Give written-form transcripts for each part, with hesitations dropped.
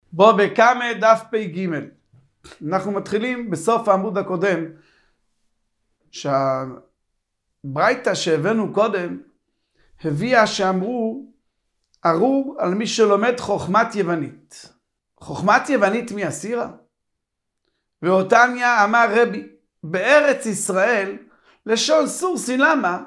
בוא בקמא דף פ"ג. אנחנו מתחילים בסוף העמוד הקודם, שהברייתא שהבאנו קודם הביאה שאמרו ארור על מי שלומד חוכמת יוונית. חוכמת יוונית מי אסירה? ואותניה אמר רבי, בארץ ישראל לשון סורסי. למה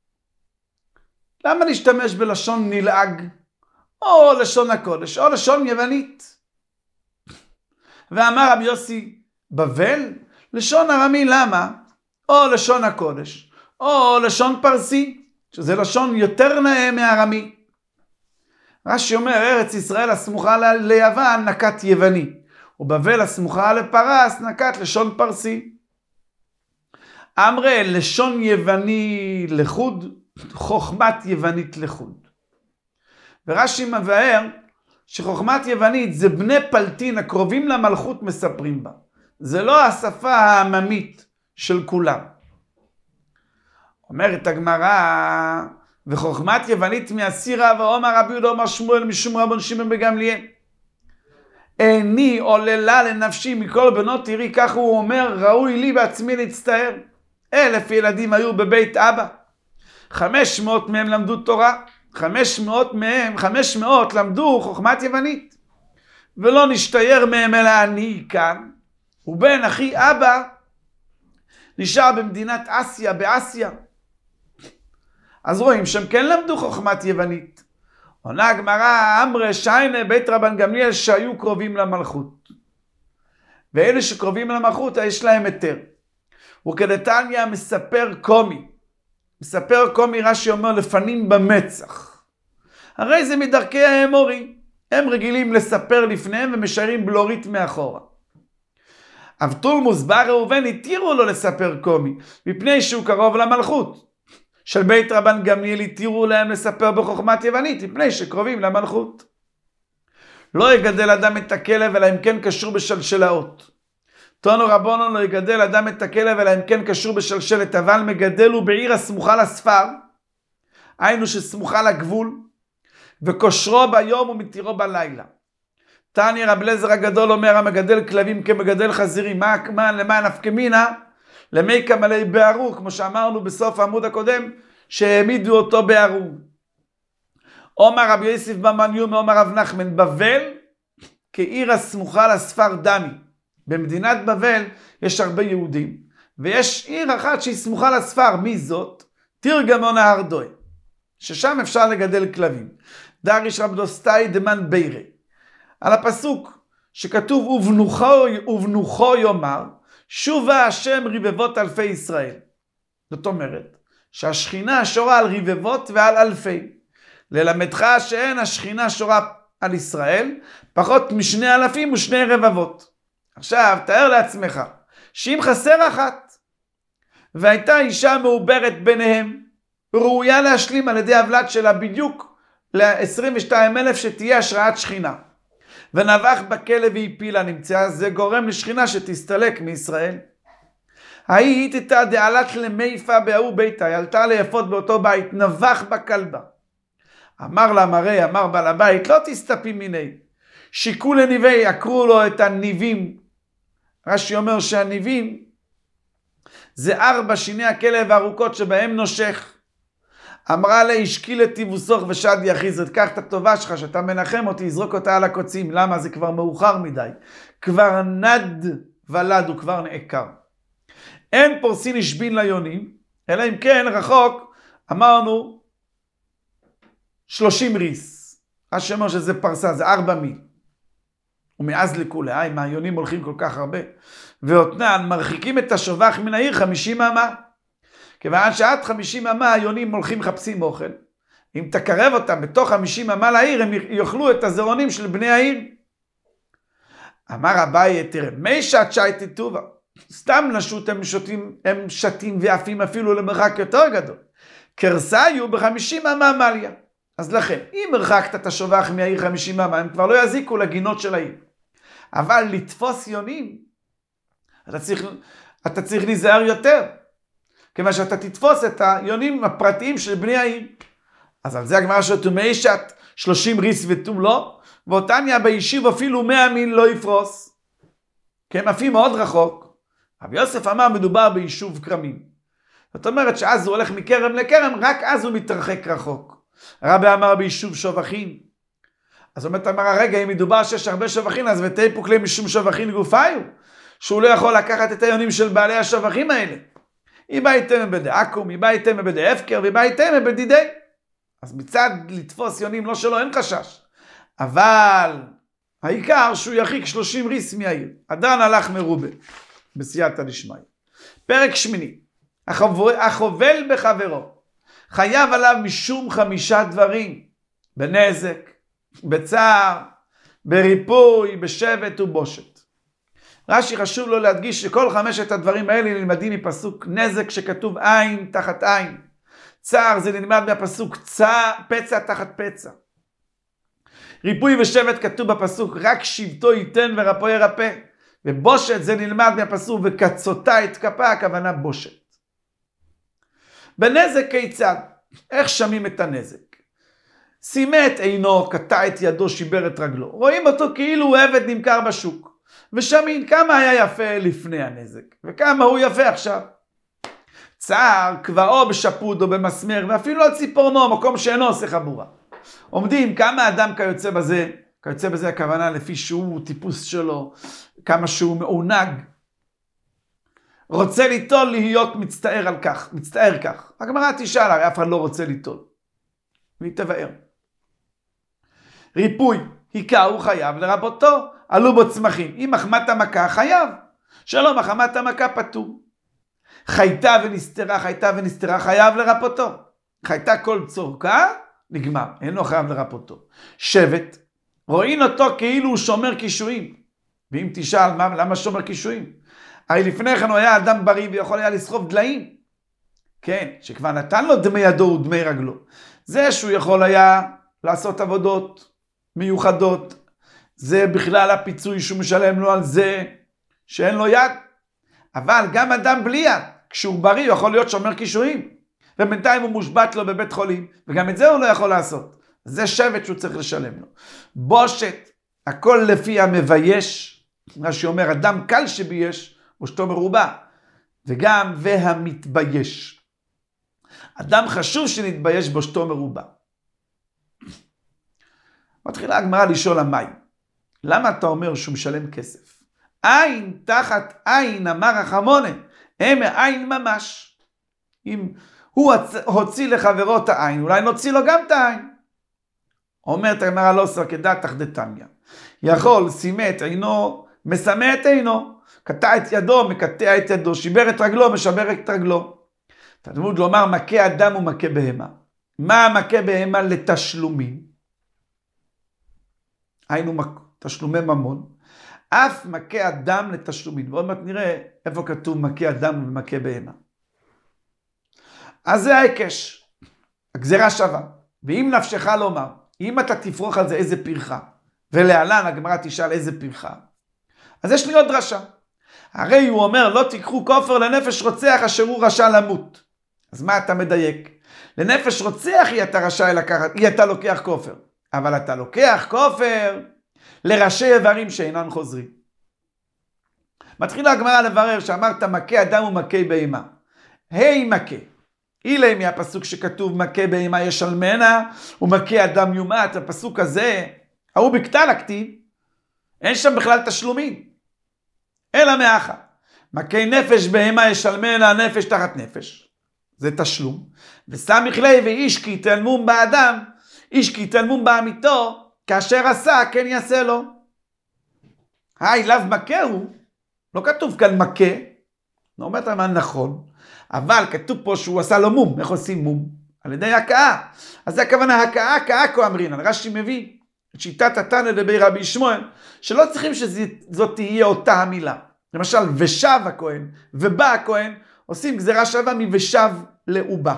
להשתמש בלשון נלעג או לשון הקודש או לשון יוונית? ואמר רבי יוסי בבל לשון ארמי. למה? או לשון הקודש או לשון פרסי, שזה לשון יותר נאה מארמי. רש"י אומר ארץ ישראל הסמוכה ליוון נקט יווני, ובבל הסמוכה לפרס נקט לשון פרסי. אמרי לשון יווני לחוד, חוכמת יוונית לחוד. ורש"י מבאר שחוכמת יוונית זה בני פלטין הקרובים למלכות מספרים בה, זה לא השפה העממית של כולם. אומרת הגמרא, וחוכמת יוונית מאסירה, ואומר רבי יהודה אמר שמואל משום רבן שמעון בגמליאל, איני עוללה לנפשי מכל בנות עירי. כך הוא אומר, ראוי לי בעצמי להצטער. 1,000 ילדים היו בבית אבא, 500 מהם למדו תורה, 500 למדו חוכמת יוונית, ולא נשתייר מהם אלא אני כאן, ובן אחי אבא נשאר במדינת אסיה, באסיה. אז רואים שהם כן למדו חוכמת יוונית. עונה הגמרא, אמרי שיינה בית רבן גמליאל שהיו קרובים למלכות, ואלה שקרובים למלכות יש להם היתר. וכדתניא מספר קומי. מספר קומי, רש"י אומר לפנים במצח, הרי זה מדרכי האמורי, הם רגילים לספר לפניהם ומשארים בלורית מאחורה. אבטולמוס בר ראובן התירו לו לספר קומי מפני שהוא קרוב למלכות. של בית רבן גמליאל התירו להם לספר בחוכמת יוונית מפני שקרובים למלכות. לא יגדל אדם את הכלב אלא אם כן קשור בשלשלאות. תנו רבונן לא יגדל אדם את הכלב אלא אם כן קשור בשלשלת, אבל מגדל הוא בעיר הסמוכה לספר, היינו שסמוכה לגבול, וקושרו ביום ומתירו בלילה. תניא רב אליעזר הגדול אומר, המגדל כלבים כמגדל חזירים. למה נפקא מינה? למי קמלי בארור, כמו שאמרנו בסוף העמוד הקודם, שהעמידו אותו בארור. אומר רבי יוסף במניום, אומר רב נחמן, בבל כעיר הסמוכה לספר דמי. במדינת בבל יש הרבה יהודים, ויש עיר אחת שהיא סמוכה לספר. מי זאת? תרגמון ההרדוי, ששם אפשר לגדל כלבים. דריש רב דוסטאי דמן בירה, על הפסוק שכתוב ובנוחו יאמר שובה השם רבבות אלפי ישראל. זאת אומרת שהשכינה שורה על רבבות ועל אלפי. ללמדך שאין השכינה שורה על ישראל פחות משני אלפים ושני רבבות. עכשיו תאר לעצמך שאם חסר אחת והייתה אישה מעוברת ביניהם, ראויה להשלים על ידי הבלת שלה בדיוק ל-22,000 שתהיה השראת שכינה, ונבח בכלב והפילה, נמצאה, זה גורם לשכינה שתסתלק מישראל. ההיא תתא דעלת למיפה בהוא ביתה, היא עלתה ליפות באותו בית, נבח בכלבה. אמר לה מראה, אמר בעל הבית, לא תסתפי מיני, שיקו לניבי, עקרו לו את הניבים. רש"י אומר שהניבים זה 4 שיני הכלב הארוכות שבהם נושך. אמרה לה, השקיל את טיבוסוך ושד יחיז, קח את הטובה שלך שאתה מנחם אותי, יזרוק אותה על הקוצים. למה? זה כבר מאוחר מדי, כבר נד ולד, הוא כבר נעקר. אין פורסין השבין ליונים, אלא אם כן רחוק, אמרנו 30 ריס. רש"י אומר שזה פרסה, זה 4 מיל. ומאז לכולי, אם היונים הולכים כל כך הרבה, ואותנן מרחיקים את השובח מן העיר 50 אמה. כיוון שעד 50 אמה היונים הולכים מחפשים אוכל, אם תקרב אותם בתוך 50 אמה לעיר, הם יאכלו את הזרעונים של בני העיר. אמר אביי, תראה, מי שת שייטי טובה, סתם נשות הם שתים ועפים אפילו למרחק יותר גדול, קרסאיו ב50 אמה מליה. אז לכן, אם הרחקת את השובח מהעיר 50 אמה, הם כבר לא יזיקו לגינות של העיר. אבל לתפוס יונים, אתה צריך להיזהר יותר, כיוון שאתה תתפוס את היונים הפרטיים של בני העיר. אז על זה הגמרא שתומי שת 30 ריס ותום לא, ואותניה ביישוב אפילו 100 מיל לא יפרוס. כי הם עפים מאוד רחוק. רבי יוסף אמר מדובר ביישוב כרמים. זאת אומרת שאז הוא הולך מכרם לכרם, רק אז הוא מתרחק רחוק. הרבי אמר ביישוב שובחין. אז אומרת אמר הרגע, אם מדובר שיש הרבה שובחין, אז ותהי פוקלי משום שובחין גופיו, שהוא לא יכול לקחת את היונים של בעלי השובחים האלה. היא באה איתם בדעקום, היא באה איתם בדעפקר, והיא באה איתם בדידי. אז מצד לתפוס יונים לא שלו, אין חשש. אבל העיקר שהוא ירחיק 30 ריס מהעיר. אדרן הלך מרובה, בסייעתא דשמיא. פרק שמיני, החובל בחברו, חייב עליו משום 5 דברים, בנזק, בצער, בריפוי, בשבט ובושת. רש"י חשוב לו להדגיש שכל 5 הדברים האלה נלמדים מפסוק נזק שכתוב עין תחת עין. צער זה נלמד מהפסוק פצע תחת פצע. ריפוי ושבט כתוב בפסוק רק שבטו ייתן ורפו ירפא. ובושת זה נלמד מהפסוק וקצותה התקפה, הכוונה בושת. בנזק כיצד? איך שמים את הנזק? שימה את עינו, קטע את ידו, שיבר את רגלו. רואים אותו כאילו הוא עבד נמכר בשוק. ושמין כמה היה יפה לפני הנזק, וכמה הוא יפה עכשיו. צער, קבעו בשפוד או במסמר, ואפילו על ציפורנו, מקום שאינו עושה חבורה. עומדים כמה אדם כיוצא בזה, כיוצא בזה הכוונה לפי שהוא טיפוס שלו, כמה שהוא מעונג. רוצה ליטול להיות מצטער על כך, מצטער כך. הגמרא תשאל, הרי אף אחד לא רוצה ליטול. והיא תבאר. ריפוי, היכהו חייב לרבותו, עלו בו צמחים. אם מחמת המכה חייב, שלא מחמת המכה פטור. חייתה ונסתרה חייב לרפותו. חייתה כל צורכה, נגמר, אינו חייב לרפותו. שבט, רואים אותו כאילו הוא שומר קישואים. ואם תשאל למה שומר קישואים? הרי לפני כן הוא היה אדם בריא ויכול היה לסחוב דליים. כן, שכבר נתן לו דמי ידו ודמי רגלו. זה שהוא יכול היה לעשות עבודות מיוחדות. זה בכלל הפיצוי שהוא משלם לו על זה שאין לו יד. אבל גם אדם בלי יד, כשהוא בריא, הוא יכול להיות שומר קישואים. ובינתיים הוא מושבת לו בבית חולים, וגם את זה הוא לא יכול לעשות. זה שבט שהוא צריך לשלם לו. בושת, הכל לפי המבייש, מה שאומר, אדם קל שבייש, בושתו מרובה. וגם והמתבייש. אדם חשוב שנתבייש בושתו מרובה. מתחילה הגמרא לשאול המים. למה אתה אומר שהוא משלם כסף? עין תחת עין אמר החמונה, הם עין ממש. אם הוא הוציא לחברו את העין, אולי נוציא לו גם את העין. אומרת הגמרא לא סרקדה תחדתניא. יכול שימה את עינו, מסמא את עינו, קטע את ידו, מקטע את ידו, שיבר את רגלו, משבר את רגלו. תלמוד לומר מכה אדם ומכה בהמה. מה מכה בהמה לתשלומים? היינו תשלומי ממון. אף מכה אדם לתשלומים. ועוד מעט נראה איפה כתוב מכה אדם ומכה בהמה. אז זה ההיקש. הגזרה שווה. ואם נפשך לומר, אם אתה תפרוח על זה איזה פרחה, ולהלן הגמרא תשאל איזה פרחה, אז יש לי עוד דרשה. הרי הוא אומר, לא תיקחו כופר לנפש רוצח אשר הוא רשע למות. אז מה אתה מדייק? לנפש רוצח היא אתה לוקח כופר. אבל אתה לוקח כופר לראשי איברים שאינן חוזרים. מתחילה הגמרא לברר שאמרת מכה אדם ומכה בהמה. היי מכה. אילי מהפסוק שכתוב מכה בהמה יש אלמנה ומכה אדם יומעת. הפסוק הזה, הוא בקטן הכתיב, אין שם בכלל תשלומים. אלא מאחה. מכה נפש בהמה יש אלמנה נפש תחת נפש. זה תשלום. וסמיך ליה ואיש כי תלמום באדם, איש כי תלמום בעמיתו, כאשר עשה כן יעשה לו. לאו מכה הוא, לא כתוב כאן מכה, לא אומרת מה נכון, אבל כתוב פה שהוא עשה לו מום. איך עושים מום? על ידי הקאה. אז זה הכוונה הקאה, הקאה כה אמרינן. רש"י מביא את שיטת התנא דבי רבי שמואל, שלא צריכים שזאת תהיה אותה המילה. למשל, ושב הכהן ובא הכהן, עושים גזרה שווה מבשב לעובה.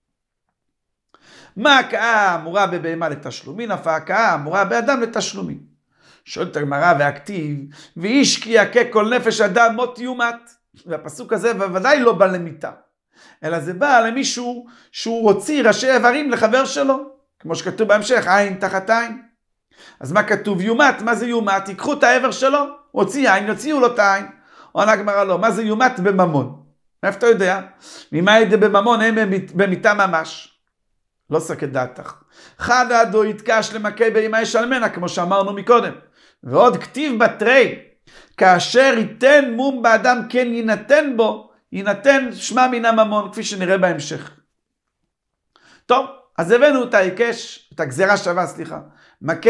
מה הקאה אמורה בבהמה לתשלומין, אף ההקאה אמורה באדם לתשלומין. שואלת הגמרא והכתיב, ואיש כי יכה כל נפש אדם מות יומת. והפסוק הזה בוודאי לא בא למיתה, אלא זה בא למישהו שהוא הוציא ראשי איברים לחבר שלו. כמו שכתוב בהמשך, עין תחת עין. אז מה כתוב? יומת, מה זה יומת? ייקחו את העבר שלו, הוציא עין, יוציאו לו את העין. עונה הגמרא לא, מה זה יומת? בממון. מאיפה אתה יודע? ממה ידע בממון? הם במיתה ממש. לא סקת דעתך. חדה דו יתקש למכה בהמה ישלמנה, כמו שאמרנו מקודם. ועוד כתיב בתרי, כאשר ייתן מום באדם כן יינתן בו, יינתן שמע מן הממון, כפי שנראה בהמשך. טוב, אז הבאנו את ההיקש, את הגזירה שווה, סליחה. מכה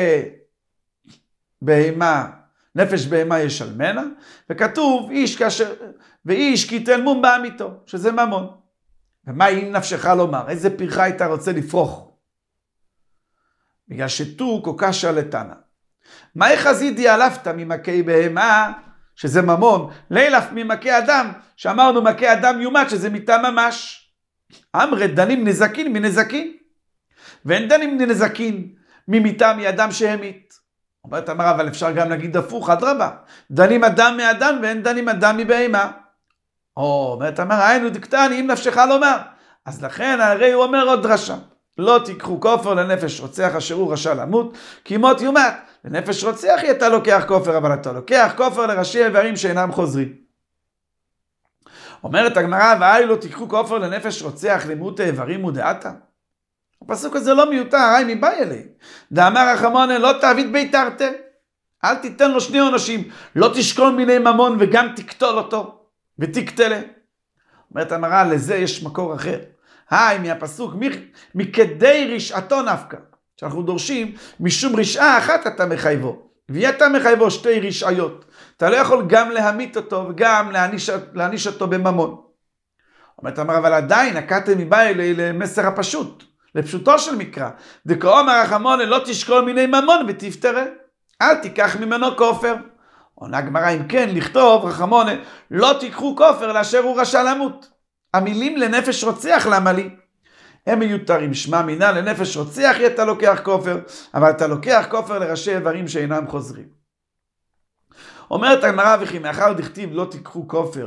בהמה, נפש בהמה ישלמנה, וכתוב ואיש כי ייתן מום בעמיתו, שזה ממון. ומה אם נפשך לומר? איזה פרחה היית רוצה לפרוח? בגלל שתו כל קשה לתנא. מה יחזידי אלפת ממכה בהמה, שזה ממון, לילף ממכה אדם, שאמרנו מכה אדם יומת, שזה מיתה ממש. אמרי דנים נזקין מנזקין, ואין דנים נזקין ממיתה מאדם שהמית. אומרת אמרה, אבל אפשר גם להגיד הפוך, אדרבה, דנים אדם מאדם ואין דנים אדם מבהמה. אומרת אמרה, היינו דקטני אם נפשך לומר. אז לכן הרי הוא אומר עוד דרשה, לא תיקחו כופר לנפש רוצח אשר הוא רשע למות, כי מות יומת. לנפש רוצח אתה לוקח כופר, אבל אתה לוקח כופר לראשי איברים שאינם חוזרים. אומרת הגמרא, והי לא תיקחו כופר לנפש רוצח למות איברים ודעתה. הפסוק הזה לא מיותר, הרי מבא אלי. דאמר רחמונה, לא תעביד ביתרתה. אל תיתן לו שני עונשים, לא תשקול מיני ממון וגם תקטול אותו, ותקטלה. אומרת הגמרא, לזה יש מקור אחר. היי, מהפסוק, מכדי רשעתו נפקא. שאנחנו דורשים, משום רשעה אחת אתה מחייבו. ואתה מחייבו שתי רשעיות. אתה לא יכול גם להמית אותו וגם להעניש אותו בממון. אומרת אמר, אבל עדיין הקטן מבא אלי למסר הפשוט, לפשוטו של מקרא. דקרא אמר רחמונה, לא תשקול מיני ממון ותפטרה. אל תיקח ממנו כופר. עונה הגמרא, אם כן, לכתוב רחמונה, לא תיקחו כופר לאשר הוא רשע למות. המילים לנפש רוצח למה לי? הם מיותרים, שמע מינה לנפש רוצח אתה לוקח כופר, אבל אתה לוקח כופר לראשי איברים שאינם חוזרים. אומרת הגמרא, וכי מאחר דכתיב לא תיקחו כופר,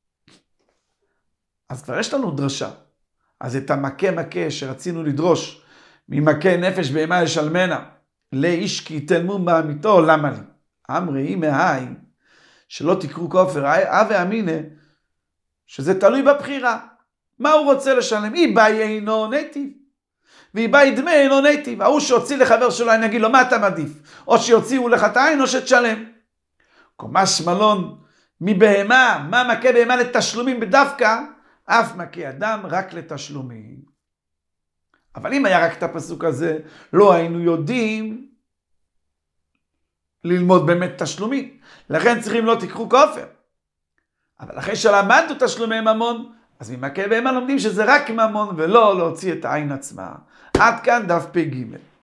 אז כבר יש לנו דרשה. אז את המכה שרצינו לדרוש ממכה נפש בהמה ישלמנה לאיש כי ייתן מום בעמיתו, למה לי? אמרי היא מהי שלא תיקחו כופר, אבי אמינה שזה תלוי בבחירה. מה הוא רוצה לשלם? אי באי אינו נטיב, ואי באי דמי אינו נטיב. ההוא שהוציא לחבר שלו, אני אגיד לו, מה אתה מעדיף? או שיוציאו לך את העין או שתשלם. קומש מלון מבהמה, מה מכה בהמה לתשלומים בדווקא? אף מכה אדם רק לתשלומים. אבל אם היה רק את הפסוק הזה, לא היינו יודעים ללמוד באמת תשלומים. לכן צריכים לא תיקחו כופר. אבל אחרי שלמדנו תשלומי ממון, אז ממכה בהמה לומדים שזה רק ממון ולא להוציא את העין עצמה. עד כאן דף פ"ג.